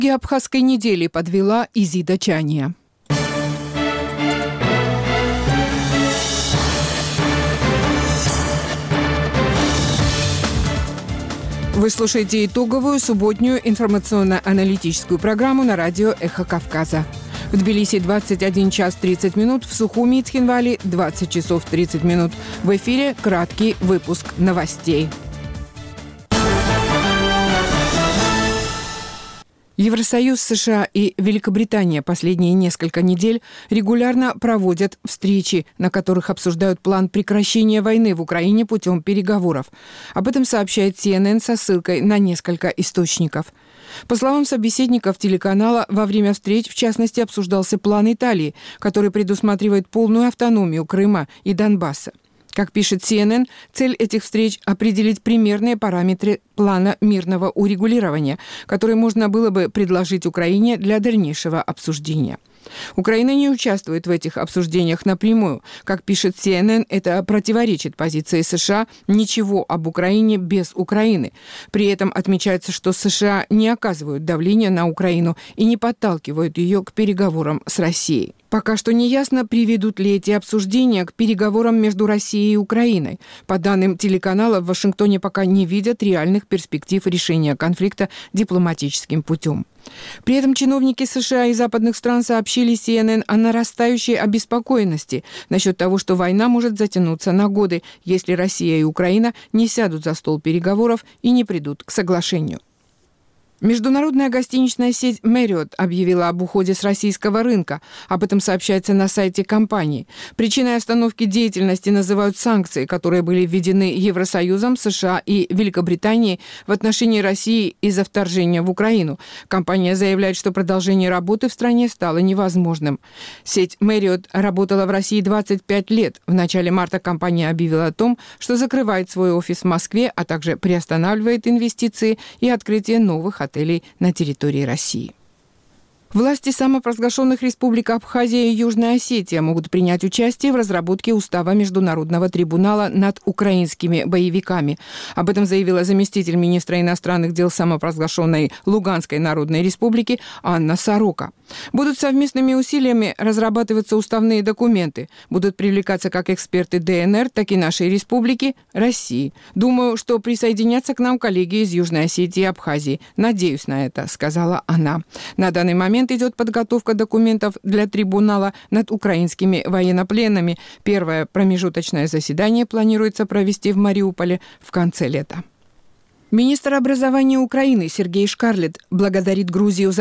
Абхазской недели подвела Изида Чания. Вы слушаете итоговую субботнюю информационно-аналитическую программу на радио «Эхо Кавказа». В Тбилиси 21 час 30 минут, в Сухуми и Цхинвале 20 часов 30 минут. В эфире краткий выпуск новостей. Евросоюз, США и Великобритания последние несколько недель регулярно проводят встречи, на которых обсуждают план прекращения войны в Украине путем переговоров. Об этом сообщает CNN со ссылкой на несколько источников. По словам собеседников телеканала, во время встреч, в частности, обсуждался план Италии, который предусматривает полную автономию Крыма и Донбасса. Как пишет CNN, цель этих встреч – определить примерные параметры плана мирного урегулирования, который можно было бы предложить Украине для дальнейшего обсуждения. Украина не участвует в этих обсуждениях напрямую. Как пишет CNN, это противоречит позиции США «ничего об Украине без Украины». При этом отмечается, что США не оказывают давления на Украину и не подталкивают ее к переговорам с Россией. Пока что неясно, приведут ли эти обсуждения к переговорам между Россией и Украиной. По данным телеканала, в Вашингтоне пока не видят реальных перспектив решения конфликта дипломатическим путем. При этом чиновники США и западных стран сообщили CNN о нарастающей обеспокоенности насчет того, что война может затянуться на годы, если Россия и Украина не сядут за стол переговоров и не придут к соглашению. Международная гостиничная сеть Marriott объявила об уходе с российского рынка. Об этом сообщается на сайте компании. Причиной остановки деятельности называют санкции, которые были введены Евросоюзом, США и Великобританией в отношении России из-за вторжения в Украину. Компания заявляет, что продолжение работы в стране стало невозможным. Сеть Marriott работала в России 25 лет. В начале марта компания объявила о том, что закрывает свой офис в Москве, а также приостанавливает инвестиции и открытие новых отелей на территории России. Власти самопровозглашенных республик Абхазия и Южная Осетия могут принять участие в разработке устава Международного трибунала над украинскими боевиками. Об этом заявила заместитель министра иностранных дел самопровозглашенной Луганской Народной Республики Анна Сорока. Будут совместными усилиями разрабатываться уставные документы. Будут привлекаться как эксперты ДНР, так и нашей республики, России. Думаю, что присоединятся к нам коллеги из Южной Осетии и Абхазии. Надеюсь на это, сказала она. На данный момент идет подготовка документов для трибунала над украинскими военнопленными. Первое промежуточное заседание планируется провести в Мариуполе в конце лета. Министр образования Украины Сергей Шкарлет благодарит Грузию за